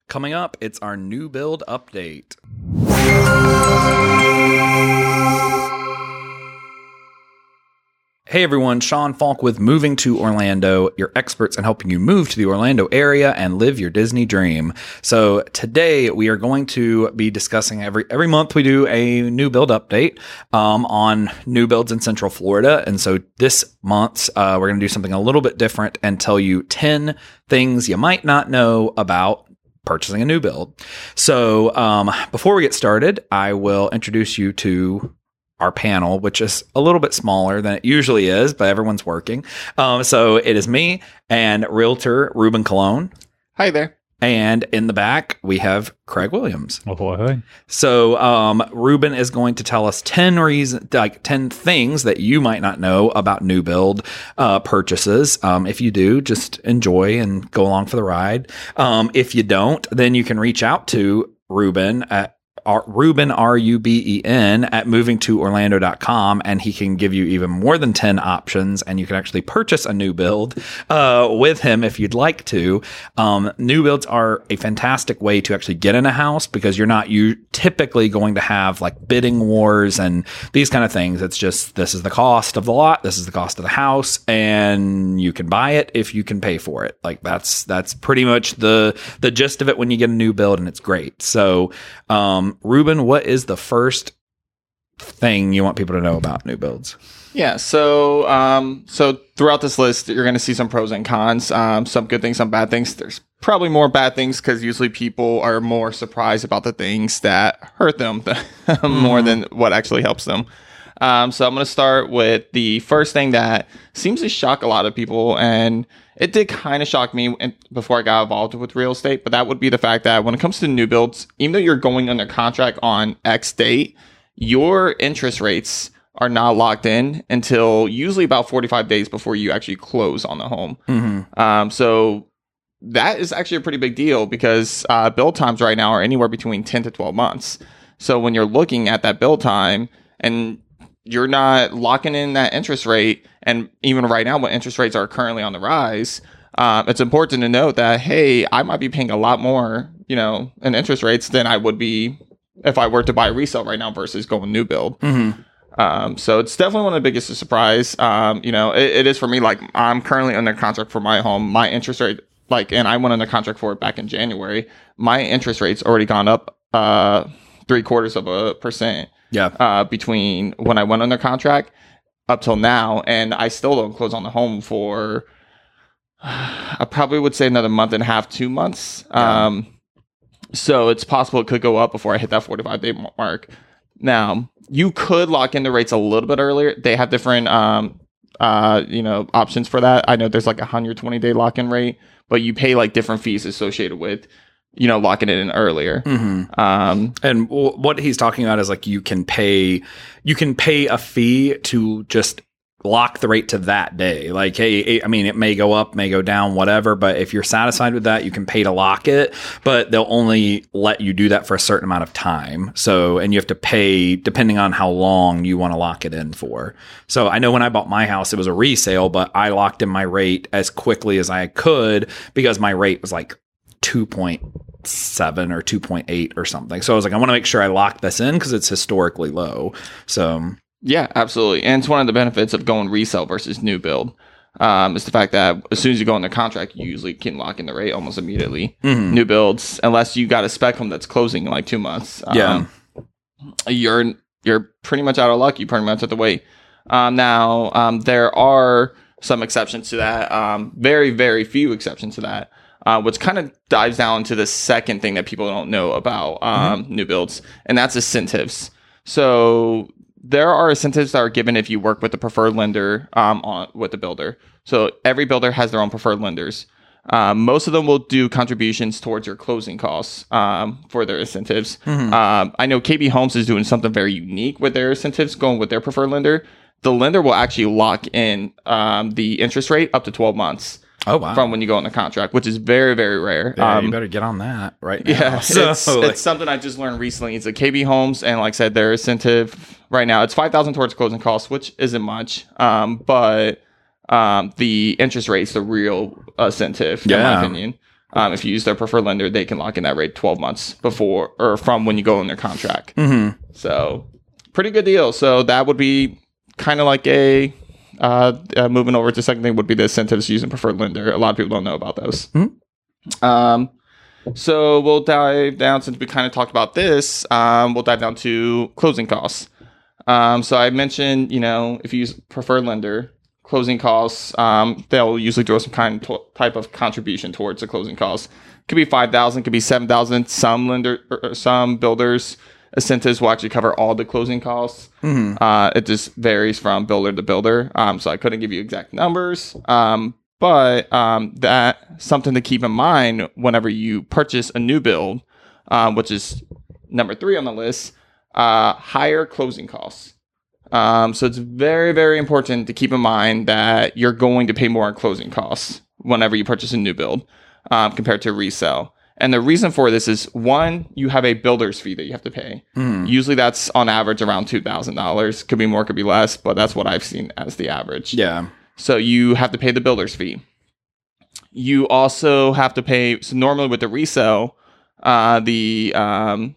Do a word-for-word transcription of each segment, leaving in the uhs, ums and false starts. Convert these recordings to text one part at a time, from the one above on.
Coming up, it's our new build update. Hey everyone, Sean Falk with Moving to Orlando, your experts in helping you move to the Orlando area and live your Disney dream. So today we are going to be discussing every every month we do a new build update um, on new builds in Central Florida. And so this month uh, we're going to do something a little bit different and tell you ten things you might not know about purchasing a new build. So um, before we get started, I will introduce you to our panel, which is a little bit smaller than it usually is, but everyone's working. Um, so it is me and realtor Ruben Colon. Hi there. And in the back, we have Craig Williams. Oh, boy. So um, Ruben is going to tell us ten reasons, like ten things that you might not know about new build uh, purchases. Um, if you do, just enjoy and go along for the ride. Um, if you don't, then you can reach out to Ruben at R- Ruben, R U B E N, at moving to orlando dot com, and he can give you even more than ten options, and you can actually purchase a new build uh, with him if you'd like to. Um, new builds are a fantastic way to actually get in a house because you're not you typically going to have like bidding wars and these kind of things. It's just, this is the cost of the lot, this is the cost of the house, and you can buy it if you can pay for it. Like that's that's pretty much the the gist of it when you get a new build, and it's great. So um Ruben, what is the first thing you want people to know about new builds? Yeah, so um, so throughout this list, you're going to see some pros and cons, um, some good things, some bad things. There's probably more bad things because usually people are more surprised about the things that hurt them more than what actually helps them. Um, so I'm going to start with the first thing that seems to shock a lot of people, and it did kind of shock me before I got involved with real estate, but that would be the fact that when it comes to new builds, even though you're going under contract on X date, your interest rates are not locked in until usually about forty-five days before you actually close on the home. Mm-hmm. Um, so that is actually a pretty big deal because uh, build times right now are anywhere between ten to twelve months. So when you're looking at that build time and you're not locking in that interest rate, and even right now when interest rates are currently on the rise, um, it's important to note that, hey, I might be paying a lot more, you know, in interest rates than I would be if I were to buy a resale right now versus going new build. Mm-hmm. Um, so it's definitely one of the biggest surprise. Um, you know, it, it is for me. Like, I'm currently under contract for my home. My interest rate, like, and I went under contract for it back in January. My interest rate's already gone up uh, three quarters of a percent. Yeah. Uh, between when I went under contract up till now, and I still don't close on the home for uh, I probably would say another month and a half, two months. Yeah. Um, so it's possible it could go up before I hit that forty-five day mark. Now, you could lock in the rates a little bit earlier. They have different um, uh, you know, options for that. I know there's like a one hundred twenty day lock-in rate, but you pay like different fees associated with, you know, locking it in earlier. Mm-hmm. Um, and w- what he's talking about is like you can pay, you can pay a fee to just lock the rate to that day. Like, hey, it, I mean, it may go up, may go down, whatever. But if you're satisfied with that, you can pay to lock it. But they'll only let you do that for a certain amount of time. So, and you have to pay depending on how long you want to lock it in for. So I know when I bought my house, it was a resale, but I locked in my rate as quickly as I could because my rate was like two point seven or two point eight or something. So I was like, I want to make sure I lock this in because it's historically low. So yeah, absolutely. And it's one of the benefits of going resale versus new build. Um, is the fact that as soon as you go into contract, you usually can lock in the rate almost immediately. Mm-hmm. New builds, unless you got a spec home that's closing in like two months. Yeah. Um, you're, you're pretty much out of luck. You pretty much have to wait. Um, now, um, there are some exceptions to that. Um, very, very few exceptions to that. Uh, which kind of dives down to the second thing that people don't know about um, mm-hmm. new builds, and that's incentives. So there are incentives that are given if you work with the preferred lender um, on with the builder. So every builder has their own preferred lenders. Um, most of them will do contributions towards your closing costs um, for their incentives. Mm-hmm. Um, I know K B Homes is doing something very unique with their incentives, going with their preferred lender. The lender will actually lock in um, the interest rate up to twelve months. Oh, wow. From when you go into contract, which is very, very rare. Yeah, um, you better get on that right now. Yeah, so, it's, like, it's something I just learned recently. It's a K B Homes, and like I said, their incentive right now, it's five thousand dollars towards closing costs, which isn't much. Um, but um, the interest rate's the real incentive, yeah. in my opinion. Um, if you use their preferred lender, they can lock in that rate twelve months before or from when you go in their contract. Mm-hmm. So pretty good deal. So that would be kind of like a uh, uh, moving over to the second thing would be the incentives using preferred lender. A lot of people don't know about those. Mm-hmm. Um, so we'll dive down since we kind of talked about this. Um, we'll dive down to closing costs. Um, so I mentioned, you know, if you use preferred lender, closing costs, um, they'll usually throw some kind of type of contribution towards the closing costs. Could be five thousand, could be seven thousand. Some lender, or some builders incentives will actually cover all the closing costs. Mm-hmm. Uh, it just varies from builder to builder. Um, so I couldn't give you exact numbers. Um, but um, that something to keep in mind whenever you purchase a new build, um, which is number three on the list. Uh, higher closing costs. Um, so it's very, very important to keep in mind that you're going to pay more on closing costs whenever you purchase a new build um, compared to resale. And the reason for this is, one, you have a builder's fee that you have to pay. Mm. Usually that's on average around two thousand dollars. Could be more, could be less, but that's what I've seen as the average. Yeah. So you have to pay the builder's fee. You also have to pay, so normally with the resale, uh, the... Um,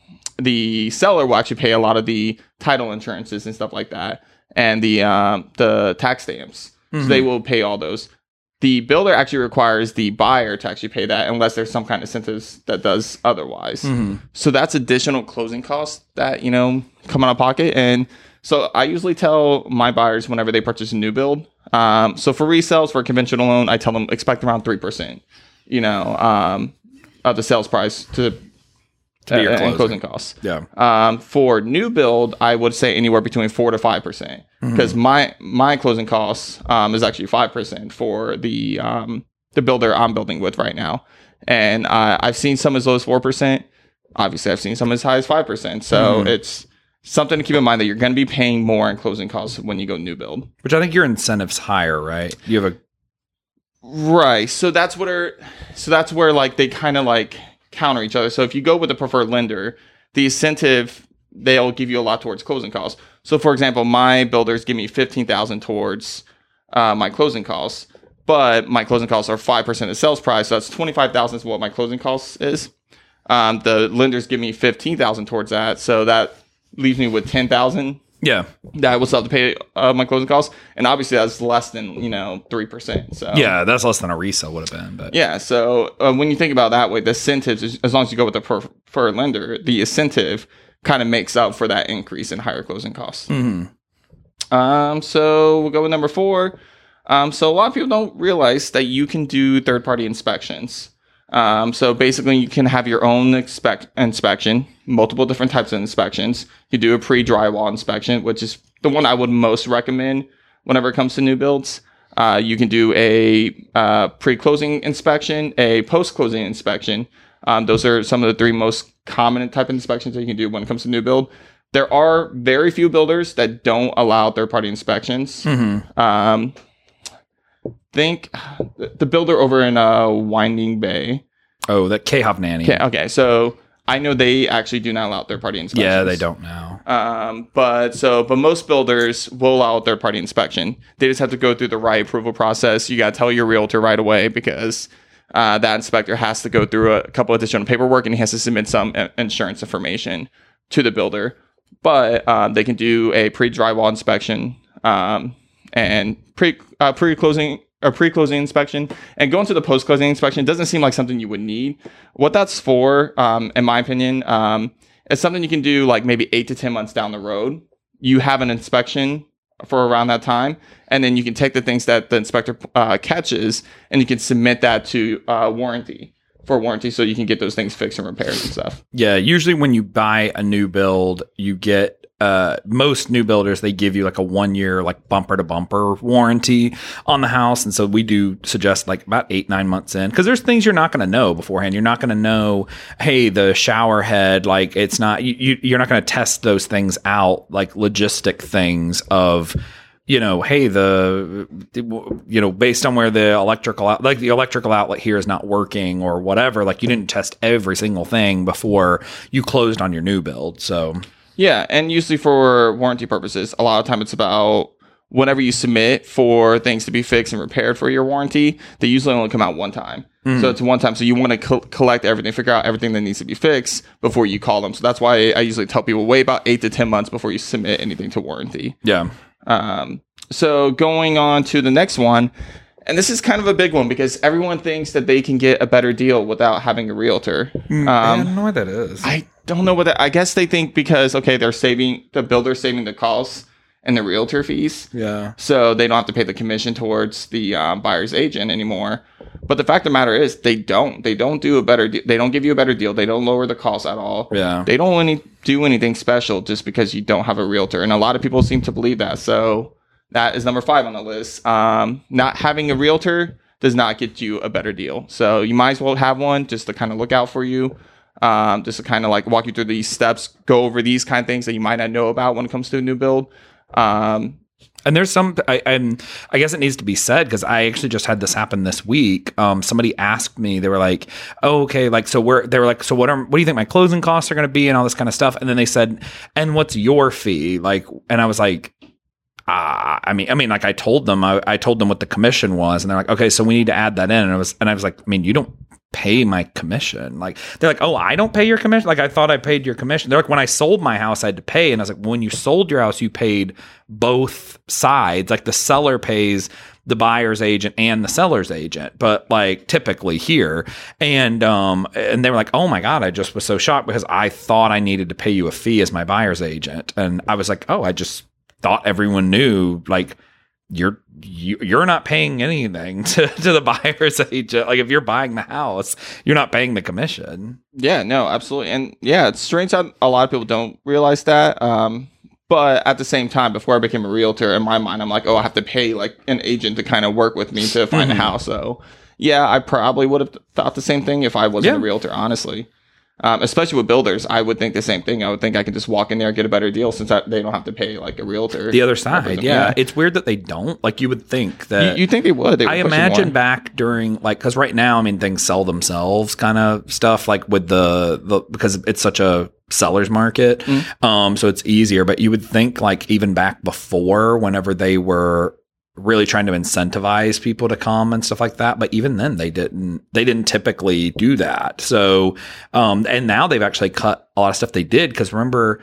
the seller will actually pay a lot of the title insurances and stuff like that, and the um, the tax stamps. Mm-hmm. So they will pay all those. The builder actually requires the buyer to actually pay that unless there's some kind of incentives that does otherwise. Mm-hmm. So that's additional closing costs that, you know, come out of pocket. And so I usually tell my buyers whenever they purchase a new build. Um, so for resales, for a conventional loan, I tell them expect around three percent, you know, um, of the sales price to To be your and closing costs. Yeah. Um, for new build, I would say anywhere between four to five percent, because mm-hmm. my my closing costs um, is actually five percent for the um, the builder I'm building with right now, and uh, I've seen some as low as four percent. Obviously, I've seen some as high as five percent. So mm-hmm. it's something to keep in mind that you're going to be paying more in closing costs when you go new build. Which I think your incentive's higher, right? You have a right. So that's what are. So that's where like they kind of like. counter each other. So if you go with the preferred lender, the incentive, they'll give you a lot towards closing costs. So for example, my builders give me fifteen thousand towards uh, my closing costs, but my closing costs are five percent of sales price. So that's twenty-five thousand is what my closing costs is. Um, the lenders give me fifteen thousand towards that. So that leaves me with ten thousand. Yeah. That I will still have to pay uh, my closing costs. And obviously that's less than, you know, three percent. So yeah, that's less than a resale would have been. But yeah. So uh, when you think about that way, the incentives, as long as you go with the preferred lender, the incentive kind of makes up for that increase in higher closing costs. Mm-hmm. Um, so we'll go with number four. Um, so a lot of people don't realize that you can do third-party inspections. Um, so basically you can have your own expect inspection, multiple different types of inspections. You do a pre-drywall inspection, which is the one I would most recommend whenever it comes to new builds. Uh, you can do a uh, pre-closing inspection, a post-closing inspection. Um, those are some of the three most common type of inspections that you can do when it comes to new build. There are very few builders that don't allow third-party inspections. Mm-hmm. Um, think the builder over in uh, Winding Bay. Oh, that K Hovnanian. Okay, okay, so I know they actually do not allow third-party inspections. Yeah, they don't now. Um, but so, but most builders will allow a third-party inspection. They just have to go through the right approval process. You got to tell your realtor right away because uh, that inspector has to go through a couple of additional paperwork and he has to submit some insurance information to the builder. But um, they can do a pre-drywall inspection um, and pre uh, pre-closing. A pre-closing inspection, and going to the post-closing inspection doesn't seem like something you would need. What that's for, um, in my opinion, um, is something you can do like maybe eight to ten months down the road. You have an inspection for around that time, and then you can take the things that the inspector uh, catches, and you can submit that to uh, warranty for warranty, so you can get those things fixed and repaired and stuff. Yeah, usually when you buy a new build, you get. Uh, most new builders, they give you like a one year, like bumper to bumper warranty on the house. And so we do suggest like about eight, nine months in, because there's things you're not going to know beforehand. You're not going to know, hey, the shower head, like it's not, you, you, you're not going to test those things out, like logistic things of, you know, hey, the, you know, based on where the electrical, out, like the electrical outlet here is not working or whatever, like you didn't test every single thing before you closed on your new build. So. Yeah, and usually for warranty purposes, a lot of time it's about whenever you submit for things to be fixed and repaired for your warranty, they usually only come out one time. Mm. So it's one time. So you want to co- collect everything, figure out everything that needs to be fixed before you call them. So that's why I usually tell people wait about eight to ten months before you submit anything to warranty. Yeah. Um, so going on to the next one, and this is kind of a big one because everyone thinks that they can get a better deal without having a realtor. Mm, um, I don't know what that is. I don't know what that, I guess they think because, okay, they're saving, the builder's saving the costs and the realtor fees. Yeah. So they don't have to pay the commission towards the um, buyer's agent anymore. But the fact of the matter is they don't. They don't do a better deal. They don't give you a better deal. They don't lower the costs at all. Yeah. They don't any, do anything special just because you don't have a realtor. And a lot of people seem to believe that. So that is number five on the list. Um, not having a realtor does not get you a better deal. So you might as well have one just to kind of look out for you. Um, just to kind of like walk you through these steps, go over these kind of things that you might not know about when it comes to a new build. Um, and there's some, I, and I guess it needs to be said because I actually just had this happen this week. Um, somebody asked me, they were like, "Oh, okay, like so we're," they were like, "So what are, what do you think my closing costs are going to be and all this kind of stuff?" And then they said, "And what's your fee?" Like, and I was like, ah, I mean, I mean, like I told them, I, I told them what the commission was, and they're like, "Okay, so we need to add that in." And I was, and I was like, I mean, you don't pay my commission. Like they're like, "Oh, I don't pay your commission." Like I thought I paid your commission. They're like, "When I sold my house, I had to pay." And I was like, "When you sold your house, you paid both sides. Like the seller pays the buyer's agent and the seller's agent, but like typically here." And um and they were like, "Oh my God," I just was so shocked because I thought I needed to pay you a fee as my buyer's agent. And I was like, "Oh, I just thought everyone knew like you're you, you're not paying anything to, to the buyer's agent. Like if you're buying the house, you're not paying the commission." Yeah, no, absolutely. And yeah, it's strange how a lot of people don't realize that. Um, but at the same time, before I became a realtor, in my mind, I'm like, oh, I have to pay like an agent to kind of work with me to find mm-hmm. a house. So yeah, I probably would have thought the same thing if I wasn't yeah. a realtor, honestly. Um, especially with builders, I would think the same thing. I would think I could just walk in there and get a better deal since I, they don't have to pay like a realtor. The other side, yeah. yeah. It's weird that they don't. Like you would think that. You, you think they would. They would I imagine back during like, because right now, I mean, things sell themselves kind of stuff like with the, the because it's such a seller's market. Mm. Um, so it's easier. But you would think like even back before, whenever they were really trying to incentivize people to come and stuff like that. But even then they didn't, they didn't typically do that. So, um, and now they've actually cut a lot of stuff they did. Cause remember,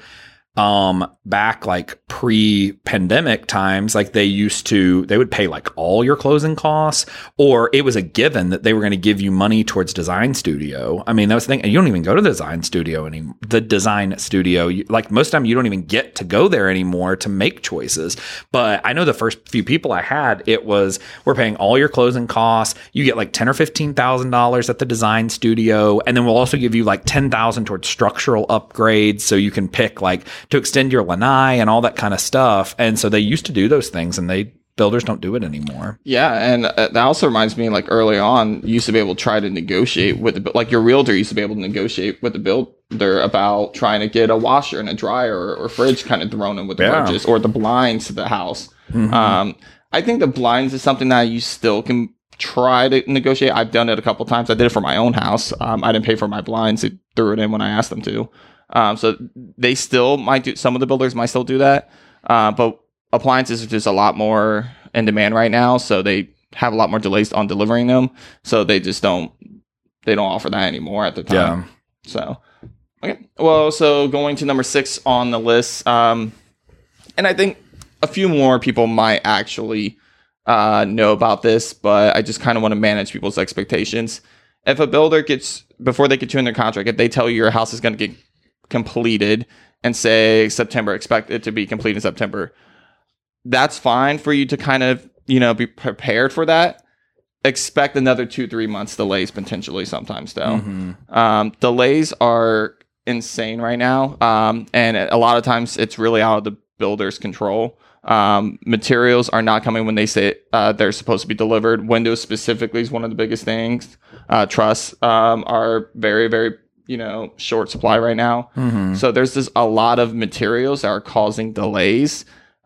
um, back like pre-pandemic times, like they used to, they would pay like all your closing costs, or it was a given that they were going to give you money towards design studio. I mean, that was the thing. And you don't even go to the design studio anymore. The design studio, you, like most of the time you don't even get to go there anymore to make choices. But I know the first few people I had, it was, we're paying all your closing costs. You get like ten or fifteen thousand dollars at the design studio. And then we'll also give you like ten thousand towards structural upgrades. So you can pick like to extend your lanai and all that kind of stuff. And so they used to do those things, and they builders don't do it anymore. Yeah, and uh, that also reminds me, like early on, you used to be able to try to negotiate with the, like your realtor used to be able to negotiate with the builder about trying to get a washer and a dryer or, or fridge kind of thrown in with the yeah. purchase, or the blinds to the house. Mm-hmm. Um, I think the blinds is something that you still can try to negotiate. I've done it a couple times. I did it for my own house. Um, I didn't pay for my blinds. They threw it in when I asked them to. Um, so they still might do, some of the builders might still do that. Uh, but appliances are just a lot more in demand right now. So they have a lot more delays on delivering them. So they just don't, they don't offer that anymore at the time. Yeah. So, okay. Well, so going to number six on the list. Um, and I think a few more people might actually, uh, know about this, but I just kind of want to manage people's expectations. If a builder gets, before they get you in their contract, if they tell you your house is going to get completed and say September, expect it to be complete in September, that's fine for you to kind of, you know, be prepared for that. Expect another two, three months delays potentially sometimes though. Mm-hmm. Um, delays are insane right now. Um, and a lot of times it's really out of the builder's control. Um, materials are not coming when they say uh, they're supposed to be delivered. Windows specifically is one of the biggest things. Uh, truss um, are very, very, you know, short supply right now. Mm-hmm. So there's just a lot of materials that are causing delays.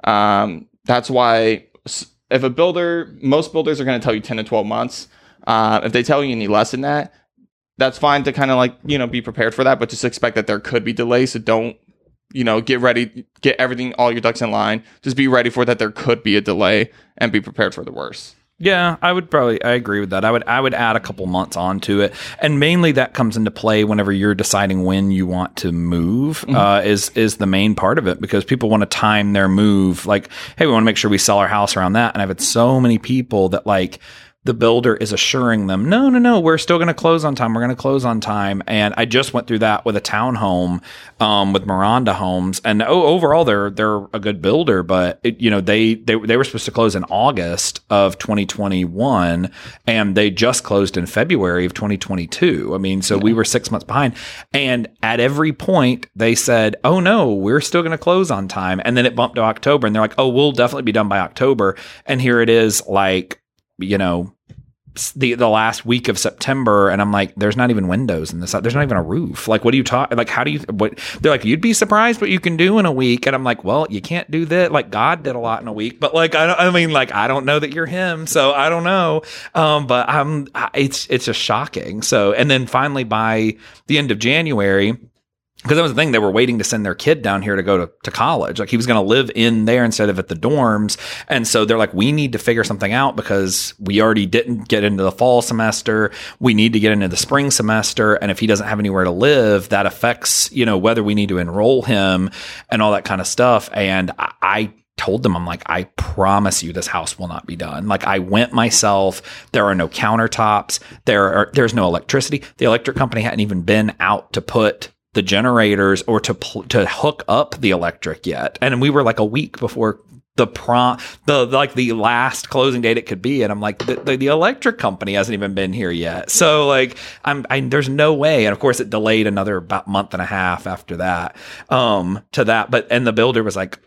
Um, that's why if a builder, most builders are going to tell you ten to twelve months. Uh, if they tell you any less than that, that's fine to kind of like, you know, be prepared for that, but just expect that there could be delays. So don't you know, get ready, get everything, all your ducks in line. Just be ready for that. There could be a delay and be prepared for the worst. Yeah, I would probably, I agree with that. I would, I would add a couple months onto it. And mainly that comes into play whenever you're deciding when you want to move, mm-hmm. uh, is, is the main part of it, because people want to time their move. Like, hey, we want to make sure we sell our house around that. And I've had so many people that like, the builder is assuring them, no, no, no, we're still going to close on time. We're going to close on time. And I just went through that with a townhome, um, with Miranda Homes. And oh, overall, they're they're a good builder, but it, you know, they they they were supposed to close in August of twenty twenty-one, and they just closed in February of twenty twenty-two. I mean, so yeah. we were six months behind. And at every point, they said, oh no, we're still going to close on time. And then it bumped to October, and they're like, oh, we'll definitely be done by October. And here it is, like, you know, the the last week of September, and I'm like, there's not even windows in this. There's not even a roof. Like, what do you talk? Like, how do you? What they're like? You'd be surprised what you can do in a week, and I'm like, well, you can't do that. Like, God did a lot in a week, but like, I don't, I mean, like, I don't know that you're Him, so I don't know. Um, but I'm, it's it's just shocking. So, and then finally by the end of January. Because that was the thing, they were waiting to send their kid down here to go to, to college. Like, he was going to live in there instead of at the dorms. And so they're like, we need to figure something out because we already didn't get into the fall semester. We need to get into the spring semester. And if he doesn't have anywhere to live, that affects, you know, whether we need to enroll him and all that kind of stuff. And I, I told them, I'm like, I promise you this house will not be done. Like, I went myself. There are no countertops. There are, there's no electricity. The electric company hadn't even been out to put the generators or to pl- to hook up the electric yet. And we were like a week before the prom, the like the last closing date it could be. And I'm like, the, the, the electric company hasn't even been here yet. So like, I'm, I, there's no way. And of course it delayed another about month and a half after that, um, to that. But, and the builder was like,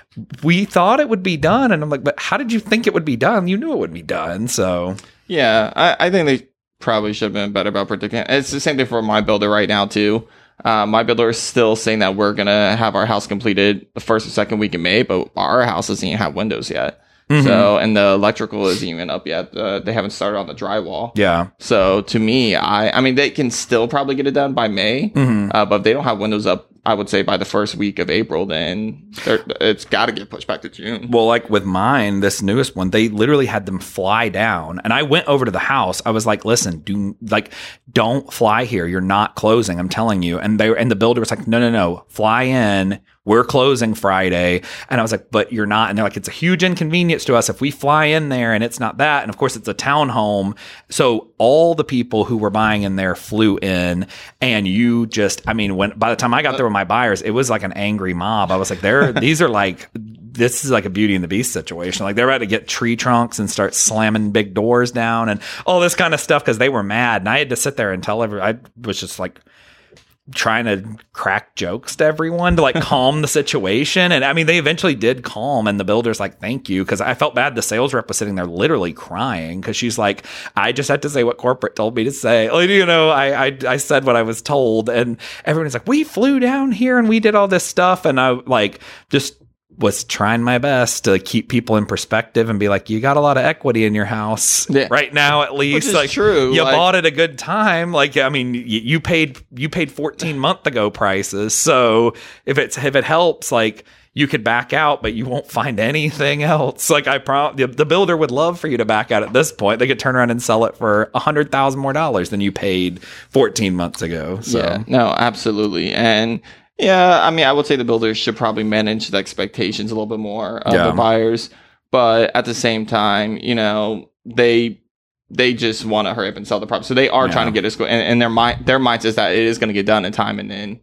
we thought it would be done. And I'm like, but how did you think it would be done? You knew it would be done. So yeah, I, I think they probably should have been better about predicting. It's the same thing for my builder right now too. Uh, my builder is still saying that we're going to have our house completed the first or second week in May, but our house doesn't even have windows yet. Mm-hmm. So, and the electrical isn't even up yet. Uh, they haven't started on the drywall. Yeah. So to me, I, I mean, they can still probably get it done by May, mm-hmm. uh, but if they don't have windows up, I would say by the first week of April, then it's got to get pushed back to June. Well, like with mine, this newest one, they literally had them fly down. And I went over to the house. I was like, listen, do like, don't fly here. You're not closing. I'm telling you. And they and the builder was like, no, no, no, fly in. We're closing Friday. And I was like, but you're not. And they're like, it's a huge inconvenience to us if we fly in there and it's not that. And of course, it's a townhome. So all the people who were buying in there flew in. And you just, I mean, when by the time I got there with my buyers, it was like an angry mob. I was like, they're, these are like, this is like a Beauty and the Beast situation. Like they're about to get tree trunks and start slamming big doors down and all this kind of stuff because they were mad. And I had to sit there and tell everyone, I was just like, trying to crack jokes to everyone to like calm the situation. And I mean, they eventually did calm and the builder's like, thank you. Cause I felt bad. The sales rep was sitting there literally crying. Cause she's like, I just had to say what corporate told me to say. Like, you know, I, I, I said what I was told and everyone's like, we flew down here and we did all this stuff. And I like just was trying my best to keep people in perspective and be like, you got a lot of equity in your house yeah. right now, at least. Which is like true. You like, bought it a good time. Like, I mean, you, you paid, you paid fourteen month ago prices. So if it's, if it helps, like you could back out, but you won't find anything else. Like I prom the, the builder would love for you to back out at this point. They could turn around and sell it for a hundred thousand more dollars than you paid fourteen months ago. So yeah, no, absolutely. And yeah, I mean, I would say the builders should probably manage the expectations a little bit more of yeah. the buyers, but at the same time, you know, they they just want to hurry up and sell the property, so they are yeah. trying to get us. And, and their mind, their mindset is that it is going to get done in time, and then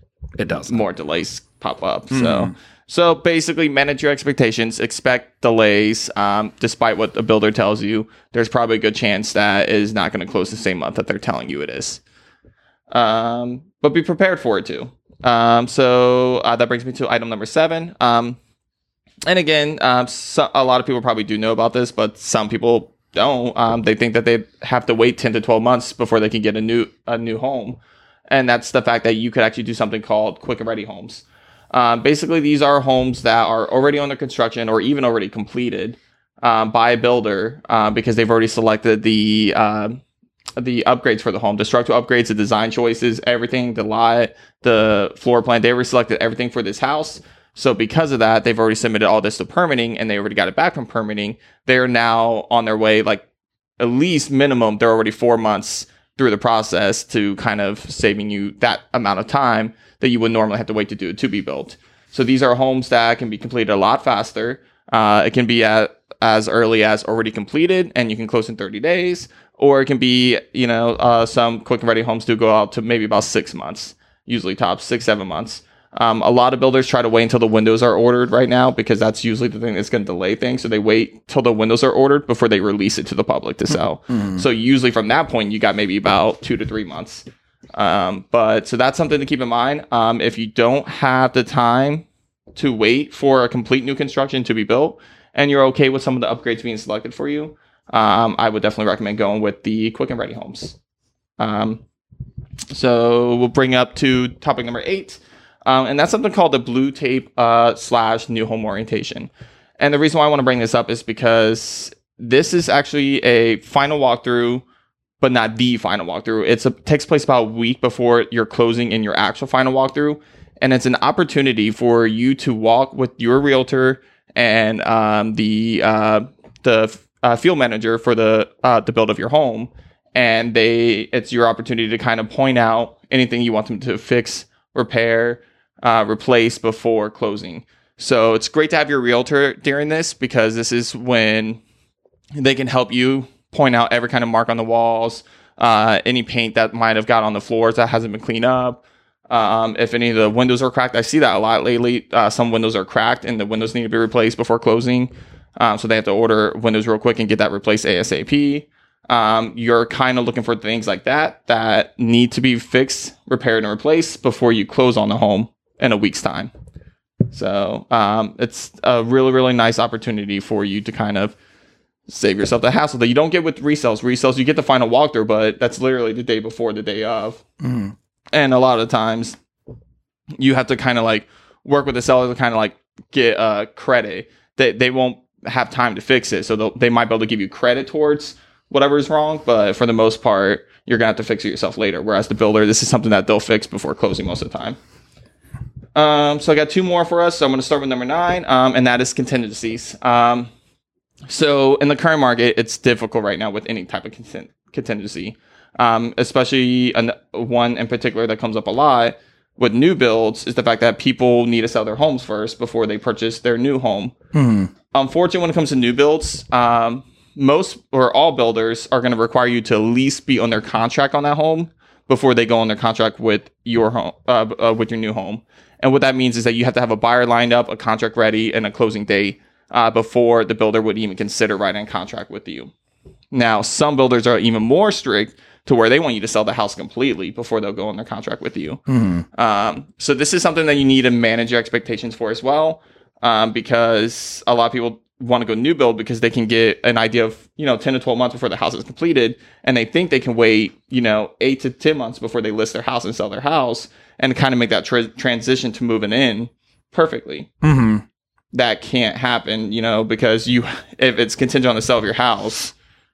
it does more delays pop up. Mm. So, so basically, manage your expectations. Expect delays, um, despite what the builder tells you. There's probably a good chance that it is not going to close the same month that they're telling you it is. Um, but be prepared for it too. Um, so uh, that brings me to item number seven. Um, and again, um, so, a lot of people probably do know about this, but some people don't. Um, they think that they have to wait ten to twelve months before they can get a new a new home, and that's the fact that you could actually do something called quick and ready homes. Um, basically, these are homes that are already under construction or even already completed um, by a builder uh, because they've already selected the uh, the upgrades for the home, the structural upgrades, the design choices, everything, the lot, the floor plan. They already selected everything for this house. So because of that, they've already submitted all this to permitting and they already got it back from permitting. They're now on their way, like at least minimum, they're already four months through the process to kind of saving you that amount of time that you would normally have to wait to do it to be built. So these are homes that can be completed a lot faster. Uh, it can be at, as early as already completed and you can close in thirty days, or it can be, you know, uh, some quick and ready homes do go out to maybe about six months, usually top six, seven months. Um, a lot of builders try to wait until the windows are ordered right now because that's usually the thing that's going to delay things. So they wait till the windows are ordered before they release it to the public to sell. Mm-hmm. So usually from that point, you got maybe about two to three months. Um, but so that's something to keep in mind. Um, if you don't have the time to wait for a complete new construction to be built and you're okay with some of the upgrades being selected for you, um, I would definitely recommend going with the quick and ready homes. Um, so we'll bring up to topic number eight. Um, and that's something called the blue tape uh, slash new home orientation. And the reason why I want to bring this up is because this is actually a final walkthrough, but not the final walkthrough. It's a, takes place about a week before your closing and your actual final walkthrough. And it's an opportunity for you to walk with your realtor and um, the uh, the uh, field manager for the uh, the build of your home. And they it's your opportunity to kind of point out anything you want them to fix, repair, uh, replace before closing. So it's great to have your realtor during this because this is when they can help you point out every kind of mark on the walls, uh, any paint that might have got on the floors that hasn't been cleaned up. Um, if any of the windows are cracked, I see that a lot lately. Uh, some windows are cracked and the windows need to be replaced before closing. Um, so they have to order windows real quick and get that replaced ASAP. Um, you're kind of looking for things like that that need to be fixed, repaired, and replaced before you close on the home in a week's time. So um, it's a really, really nice opportunity for you to kind of save yourself the hassle that you don't get with resales. Resales, you get the final walkthrough, but that's literally the day before, the day of. Mm. And a lot of times you have to kind of like work with the seller to kind of like get uh, credit. They, they won't have time to fix it. So they might be able to give you credit towards whatever is wrong, but for the most part, you're going to have to fix it yourself later. Whereas the builder, this is something that they'll fix before closing most of the time. Um, so I got two more for us. So I'm going to start with number nine, um, and that is contingencies. Um, so in the current market, it's difficult right now with any type of content- contingency, um, especially an, one in particular that comes up a lot with new builds is the fact that people need to sell their homes first before they purchase their new home. Mm-hmm. Unfortunately, when it comes to new builds, um, most or all builders are going to require you to at least be on their contract on that home before they go on their contract with your home, uh, uh, with your new home. And what that means is that you have to have a buyer lined up, a contract ready, and a closing date uh, before the builder would even consider writing a contract with you. Now, some builders are even more strict to where they want you to sell the house completely before they'll go on their contract with you. Mm-hmm. Um, so this is something that you need to manage your expectations for as well, um, because a lot of people want to go new build because they can get an idea of, you know, ten to twelve months before the house is completed. And they think they can wait, you know, eight to ten months before they list their house and sell their house and kind of make that tra- transition to moving in perfectly. Mm-hmm. That can't happen, you know, because you, if it's contingent on the sale of your house,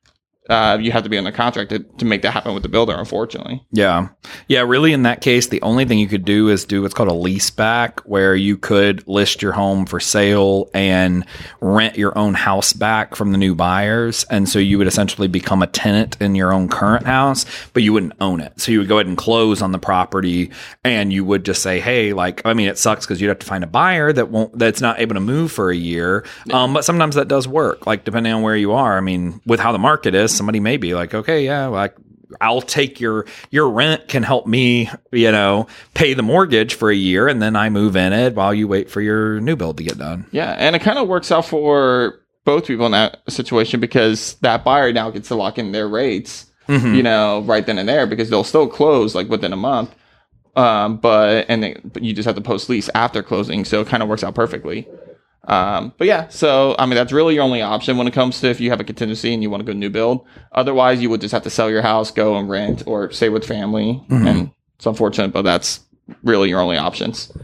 uh, you have to be on the contract to, to make that happen with the builder, unfortunately. Yeah. Yeah. Really, in that case, the only thing you could do is do what's called a lease back, where you could list your home for sale and rent your own house back from the new buyers. And so you would essentially become a tenant in your own current house, but you wouldn't own it. So you would go ahead and close on the property and you would just say, hey, like, I mean, it sucks because you'd have to find a buyer that won't, that's not able to move for a year. Um, but sometimes that does work, like depending on where you are. I mean, with how the market is, somebody may be like, okay, yeah, like I'll take your, your rent can help me, you know, pay the mortgage for a year. And then I move in it while you wait for your new build to get done. Yeah. And it kind of works out for both people in that situation because that buyer now gets to lock in their rates, mm-hmm. you know, right then and there because they'll still close like within a month. Um, but, and they, but you just have to post lease after closing. So it kind of works out perfectly. Um, but yeah, so, I mean, that's really your only option when it comes to if you have a contingency and you want to go new build. Otherwise, you would just have to sell your house, go and rent or stay with family. Mm-hmm. And it's unfortunate, but that's really your only options.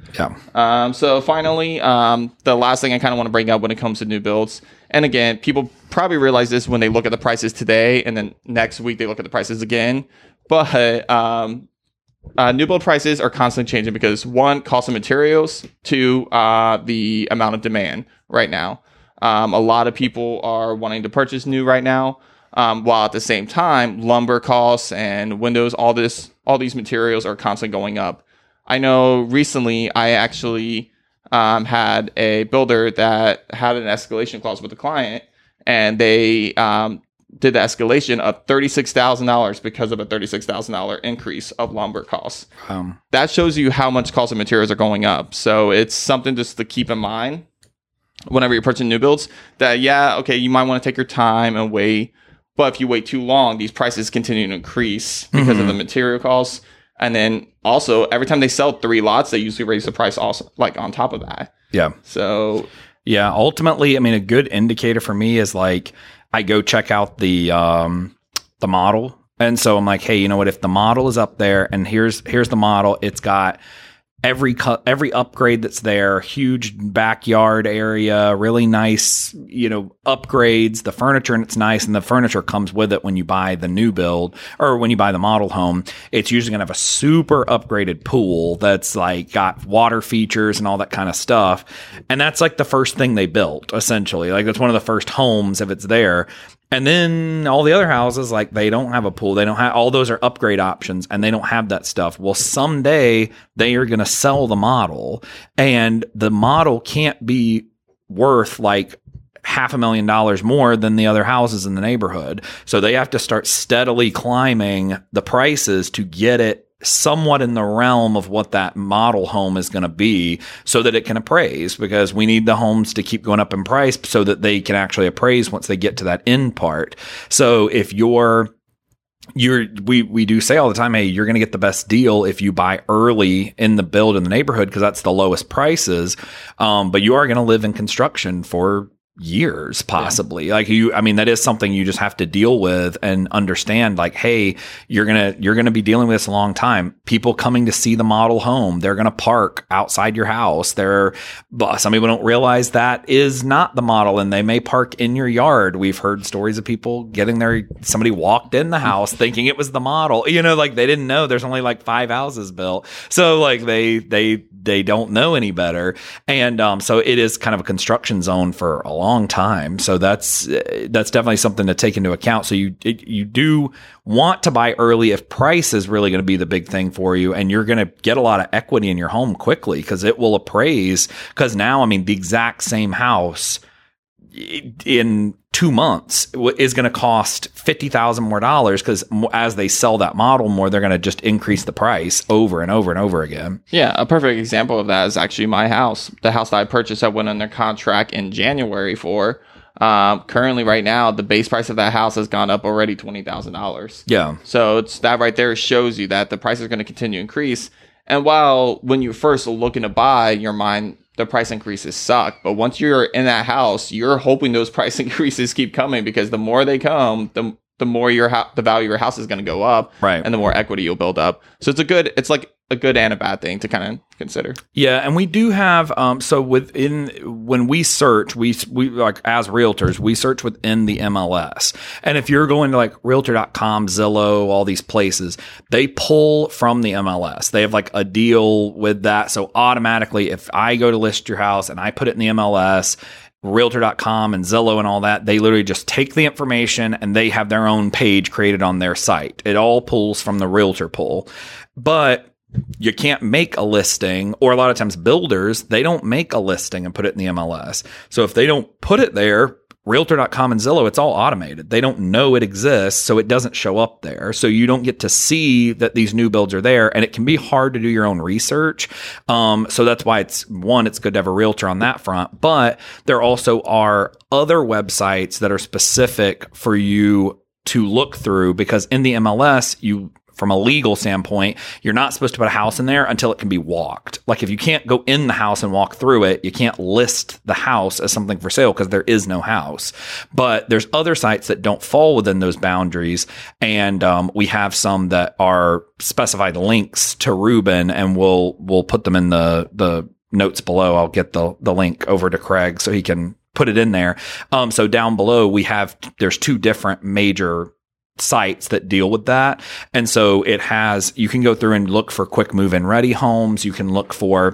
Yeah. Um, so finally, um, the last thing I kind of want to bring up when it comes to new builds, and again, people probably realize this when they look at the prices today, and then next week they look at the prices again. But um, uh, new build prices are constantly changing because one, cost of materials, two, uh, the amount of demand right now. Um, a lot of people are wanting to purchase new right now, um, while at the same time, lumber costs and windows, all this, all these materials are constantly going up. I know recently I actually um, had a builder that had an escalation clause with the client, and they um, did the escalation of thirty-six thousand dollars because of a thirty-six thousand dollars increase of lumber costs. Um, that shows you how much cost of materials are going up. So it's something just to keep in mind whenever you're purchasing new builds that, yeah, okay, you might want to take your time and wait. But if you wait too long, these prices continue to increase because mm-hmm. of the material costs. And then also, every time they sell three lots, they usually raise the price also, like on top of that. Yeah. So, yeah, ultimately, I mean, a good indicator for me is like I go check out the um, the model, and so I'm like, hey, you know what? If the model is up there, and here's here's the model, it's got every cu- every upgrade that's there, huge backyard area, really nice, you know, upgrades, the furniture, and it's nice, and the furniture comes with it when you buy the new build or when you buy the model home. It's usually going to have a super upgraded pool that's like got water features and all that kind of stuff. And that's like the first thing they built, essentially. Like that's one of the first homes if it's there. And then all the other houses, like they don't have a pool. They don't have, all those are upgrade options and they don't have that stuff. Well, someday they are going to sell the model, and the model can't be worth like half a million dollars more than the other houses in the neighborhood. So they have to start steadily climbing the prices to get it somewhat in the realm of what that model home is going to be so that it can appraise, because we need the homes to keep going up in price so that they can actually appraise once they get to that end part. So if you're You're we we do say all the time, hey, you're going to get the best deal if you buy early in the build in the neighborhood because that's the lowest prices. Um, but you are going to live in construction for years, possibly. Yeah. Like you, I mean, that is something you just have to deal with and understand. Like, hey, you're gonna you're gonna be dealing with this a long time. People coming to see the model home, they're gonna park outside your house. They're some people don't realize that is not the model, and they may park in your yard. We've heard stories of people getting there. Somebody walked in the house thinking it was the model. You know, like they didn't know there's only like five houses built. So like they they they don't know any better, and um, so it is kind of a construction zone for a long time. So that's that's definitely something to take into account. So you you do want to buy early if price is really going to be the big thing for you, and you're going to get a lot of equity in your home quickly because it will appraise. Because now, I mean, the exact same house in two months is going to cost fifty thousand more dollars because as they sell that model more, they're going to just increase the price over and over and over again. Yeah, a perfect example of that is actually my house. The house that I purchased, I went under contract in January for. Um, currently, right now, the base price of that house has gone up already twenty thousand dollars. Yeah. So it's that right there shows you that the price is going to continue to increase. And while when you first looking to buy, your mind, the price increases suck. But once you're in that house, you're hoping those price increases keep coming because the more they come, the the more your ho- the value of your house is going to go up, right? And the more equity you'll build up. So it's a good, it's like a good and a bad thing to kind of consider. Yeah, and we do have um so within when we search, we we like as realtors, we search within the M L S. And if you're going to like realtor dot com, Zillow, all these places, they pull from the M L S. They have like a deal with that. So automatically if I go to list your house and I put it in the M L S, realtor dot com and Zillow and all that, they literally just take the information and they have their own page created on their site. It all pulls from the realtor pool. But you can't make a listing, or a lot of times builders, they don't make a listing and put it in the M L S. So if they don't put it there, realtor dot com and Zillow, it's all automated. They don't know it exists, so it doesn't show up there. So you don't get to see that these new builds are there, and it can be hard to do your own research. Um, so that's why it's, one, it's good to have a realtor on that front, but there also are other websites that are specific for you to look through, because in the M L S, you from a legal standpoint, you're not supposed to put a house in there until it can be walked. Like if you can't go in the house and walk through it, you can't list the house as something for sale because there is no house. But there's other sites that don't fall within those boundaries. And um, we have some that are specified links to Ruben, and we'll we'll put them in the the notes below. I'll get the the link over to Craig so he can put it in there. Um, so down below we have, there's two different major sites that deal with that. And so it has, you can go through and look for quick move-in ready homes. You can look for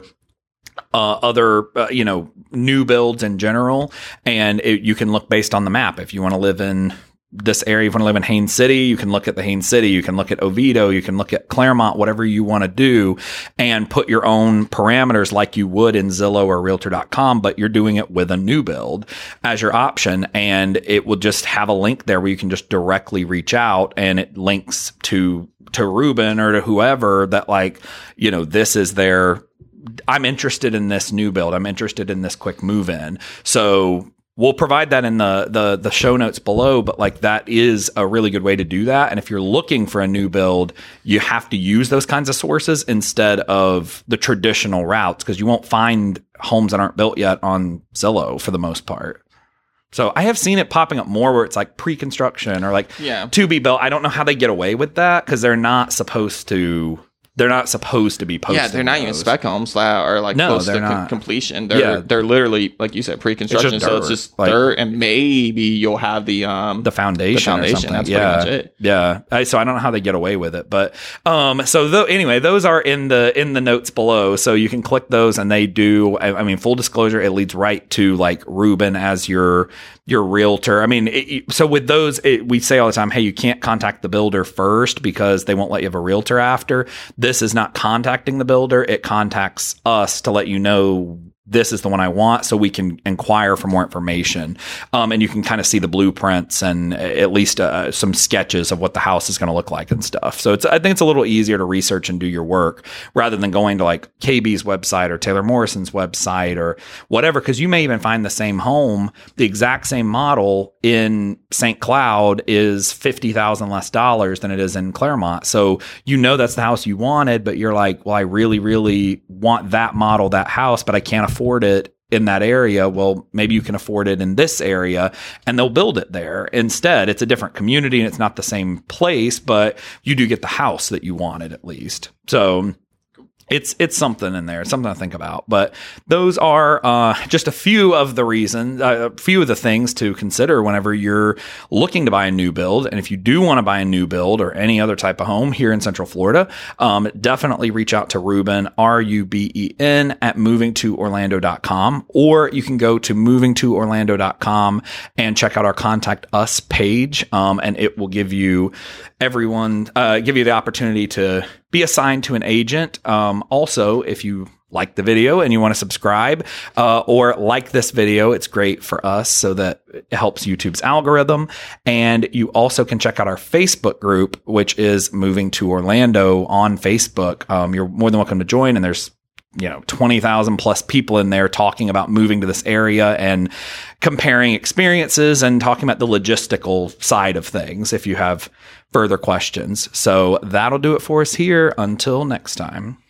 uh, other, uh, you know, new builds in general. And it, you can look based on the map. If you want to live in this area, if you want to live in Haines City, you can look at the Haines City, you can look at Oviedo, you can look at Claremont, whatever you want to do, and put your own parameters like you would in Zillow or Realtor dot com, but you're doing it with a new build as your option. And it will just have a link there where you can just directly reach out, and it links to, to Ruben or to whoever that, like, you know, this is their, I'm interested in this new build. I'm interested in this quick move in. So we'll provide that in the, the the show notes below, but like that is a really good way to do that. And if you're looking for a new build, you have to use those kinds of sources instead of the traditional routes, because you won't find homes that aren't built yet on Zillow for the most part. So I have seen it popping up more where it's like pre-construction or like yeah. to be built. I don't know how they get away with that because they're not supposed to. They're not supposed to be posted. Yeah, they're not those. even spec homes that are like no, close they're to not. com- completion. They're Yeah. they're literally, like you said, pre-construction. It's so dirt. it's just Like, dirt, and maybe you'll have the um the foundation. The foundation. Or something. That's yeah. pretty much it. Yeah. I, so I don't know how they get away with it, but um. So though, anyway, those are in the in the notes below, so you can click those, and they do. I, I mean, full disclosure, it leads right to like Ruben as your your realtor. I mean, it, so with those, it, we say all the time, hey, you can't contact the builder first because they won't let you have a realtor after. This is not contacting the builder. It contacts us to let you know this is the one I want, so we can inquire for more information. Um, and you can kind of see the blueprints and at least uh, some sketches of what the house is going to look like and stuff. So it's, I think it's a little easier to research and do your work rather than going to like K B's website or Taylor Morrison's website or whatever, because you may even find the same home, the exact same model in Saint Cloud is fifty thousand less dollars than it is in Claremont. So you know that's the house you wanted, but you're like, well, I really, really want that model, that house, but I can't afford afford it in that area. Well, maybe you can afford it in this area, and they'll build it there instead. It's a different community and it's not the same place, but you do get the house that you wanted at least. So it's it's something in there. It's something to think about. But those are uh, just a few of the reasons, uh, a few of the things to consider whenever you're looking to buy a new build. And if you do want to buy a new build or any other type of home here in Central Florida, um, definitely reach out to Ruben, R U B E N, at moving to orlando dot com. Or you can go to moving to orlando dot com and check out our Contact Us page, um, and it will give you everyone, uh, give you the opportunity to be assigned to an agent. Um, also, if you like the video and you want to subscribe uh, or like this video, it's great for us so that it helps YouTube's algorithm. And you also can check out our Facebook group, which is Moving to Orlando on Facebook. Um, you're more than welcome to join, and there's you know, twenty thousand plus people in there talking about moving to this area and comparing experiences and talking about the logistical side of things if you have further questions. So that'll do it for us here. Until next time.